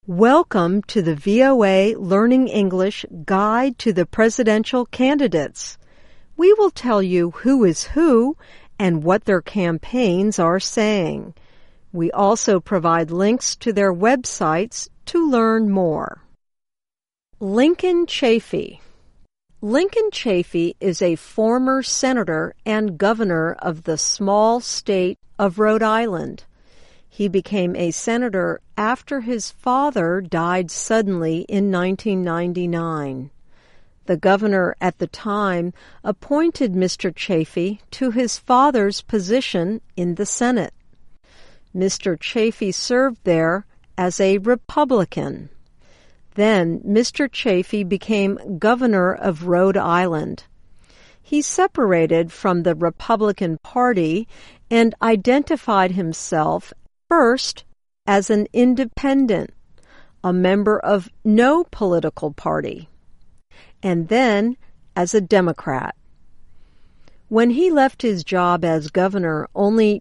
Welcome to the VOA Learning English Guide to the Presidential Candidates. We will tell you who is who and what their campaigns are saying. We also provide links to their websites to learn more. Lincoln Chafee. Lincoln Chafee is a former senator and governor of the small state of Rhode Island. He became a senator after his father died suddenly in 1999. The governor at the time appointed Mr. Chafee to his father's position in the Senate. Mr. Chafee served there as a Republican. Then Mr. Chafee became governor of Rhode Island. He separated from the Republican Party and identified himself first as an independent, a member of no political party, and then as a Democrat. When he left his job as governor, only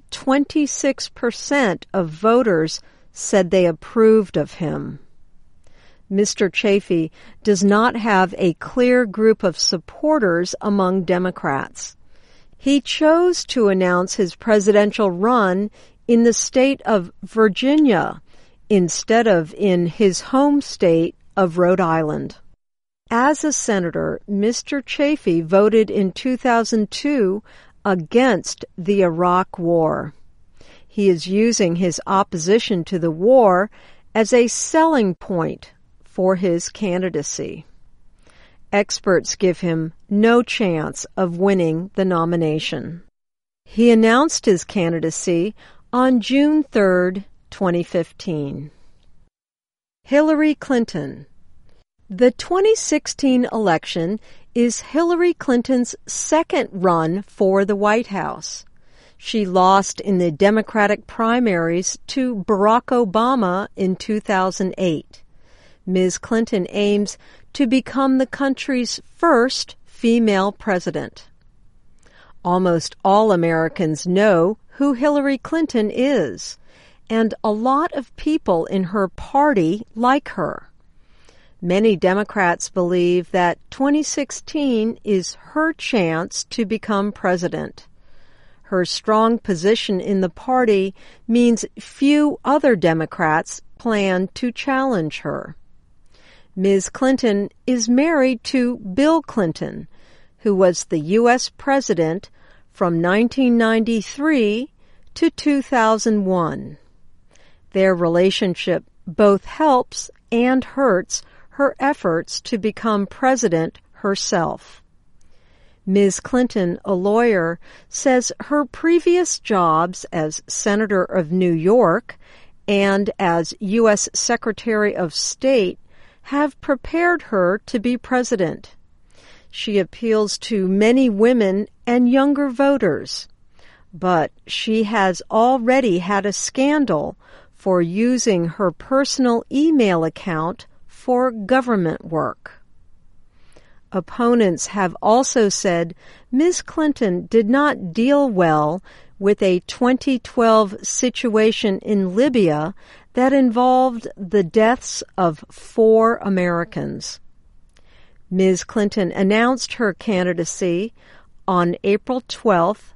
26% of voters said they approved of him. Mr. Chafee does not have a clear group of supporters among Democrats. He chose to announce his presidential run in the state of Virginia instead of in his home state of Rhode Island. As a senator, Mr. Chafee voted in 2002 against the Iraq War. He is using his opposition to the war as a selling point for his candidacy. Experts give him no chance of winning the nomination. He announced his candidacy on June 3, 2015. Hillary Clinton. The 2016 election is Hillary Clinton's second run for the White House. She lost in the Democratic primaries to Barack Obama in 2008. Ms. Clinton aims to become the country's first female president. Almost all Americans know who Hillary Clinton is, and a lot of people in her party like her. Many Democrats believe that 2016 is her chance to become president. Her strong position in the party means few other Democrats plan to challenge her. Ms. Clinton is married to Bill Clinton, who was the U.S. president from 1993 to 2001. Their relationship both helps and hurts her efforts to become president herself. Ms. Clinton, a lawyer, says her previous jobs as Senator of New York and as U.S. Secretary of State have prepared her to be president. She appeals to many women and younger voters, but she has already had a scandal for using her personal email account for government work. Opponents have also said Ms. Clinton did not deal well with a 2012 situation in Libya that involved the deaths of 4 Americans. Ms. Clinton announced her candidacy on April 12,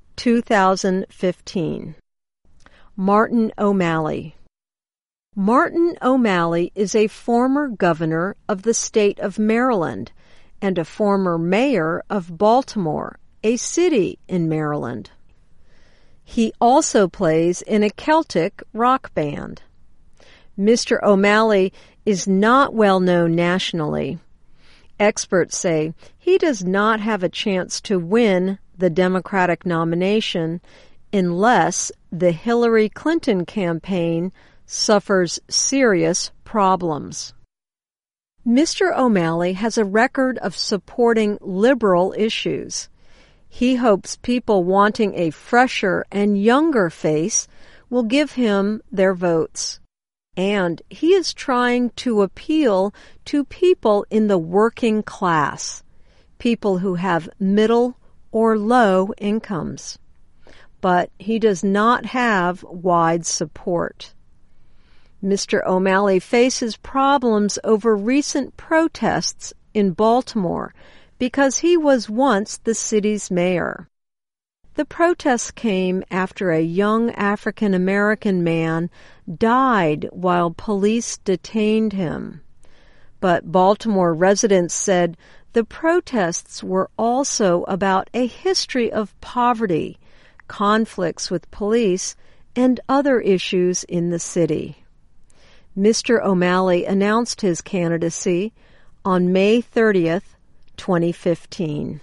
2015. Martin O'Malley. Martin O'Malley is a former governor of the state of Maryland and a former mayor of Baltimore, a city in Maryland. He also plays in a Celtic rock band. Mr. O'Malley is not well known nationally. Experts say he does not have a chance to win the Democratic nomination unless the Hillary Clinton campaign suffers serious problems. Mr. O'Malley has a record of supporting liberal issues. He hopes people wanting a fresher and younger face will give him their votes. And he is trying to appeal to people in the working class, people who have middle or low incomes. But he does not have wide support. Mr. O'Malley faces problems over recent protests in Baltimore because he was once the city's mayor. The protests came after a young African-American man died while police detained him. But Baltimore residents said the protests were also about a history of poverty, conflicts with police, and other issues in the city. Mr. O'Malley announced his candidacy on May 30th, 2015.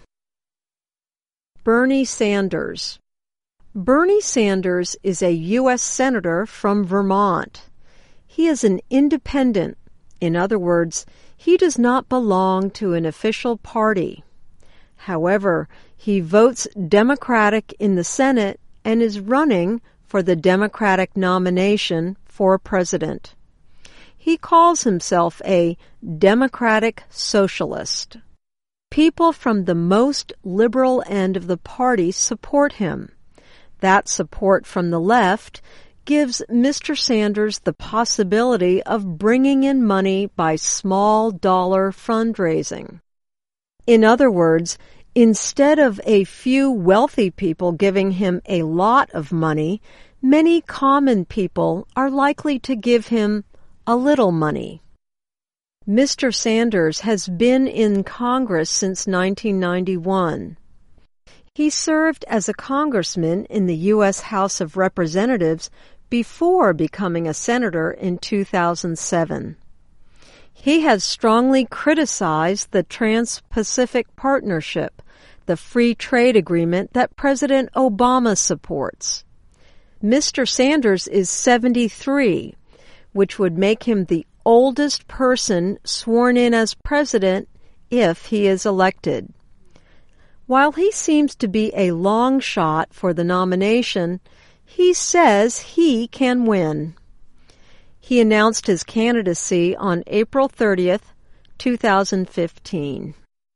Bernie Sanders. Bernie Sanders is a U.S. Senator from Vermont. He is an independent. In other words, he does not belong to an official party. However, he votes Democratic in the Senate and is running for the Democratic nomination for president. He calls himself a Democratic Socialist. People from the most liberal end of the party support him. That support from the left gives Mr. Sanders the possibility of bringing in money by small-dollar fundraising. In other words, instead of a few wealthy people giving him a lot of money, many common people are likely to give him a little money. Mr. Sanders has been in Congress since 1991. He served as a congressman in the U.S. House of Representatives before becoming a senator in 2007. He has strongly criticized the Trans-Pacific Partnership, the free trade agreement that President Obama supports. Mr. Sanders is 73, which would make him the oldest person sworn in as president if he is elected. While he seems to be a long shot for the nomination, he says he can win. He announced his candidacy on April 30th, 2015.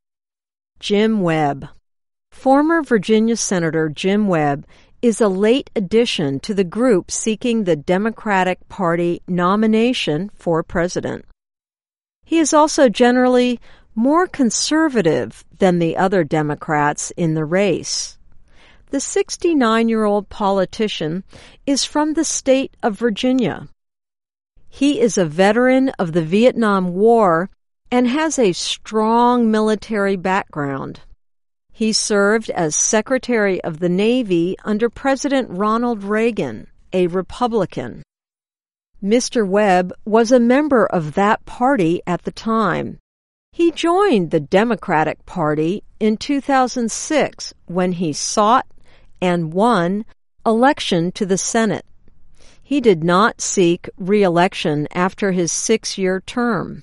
Jim Webb. Former Virginia Senator Jim Webb is a late addition to the group seeking the Democratic Party nomination for president. He is also generally more conservative than the other Democrats in the race. The 69-year-old politician is from the state of Virginia. He is a veteran of the Vietnam War and has a strong military background. He served as Secretary of the Navy under President Ronald Reagan, a Republican. Mr. Webb was a member of that party at the time. He joined the Democratic Party in 2006 when he sought and won election to the Senate. He did not seek re-election after his 6-year term.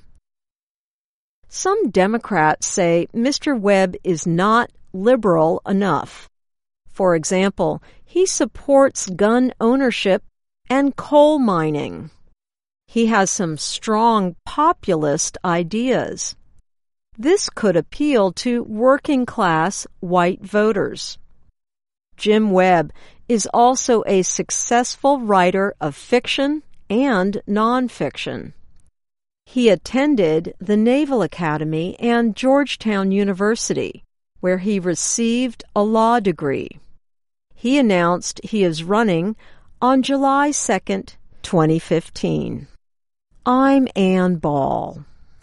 Some Democrats say Mr. Webb is not liberal enough. For example, he supports gun ownership and coal mining. He has some strong populist ideas. This could appeal to working-class white voters. Jim Webb is also a successful writer of fiction and nonfiction. He attended the Naval Academy and Georgetown University, where he received a law degree. He announced he is running on July 2nd, 2015. I'm Ann Ball.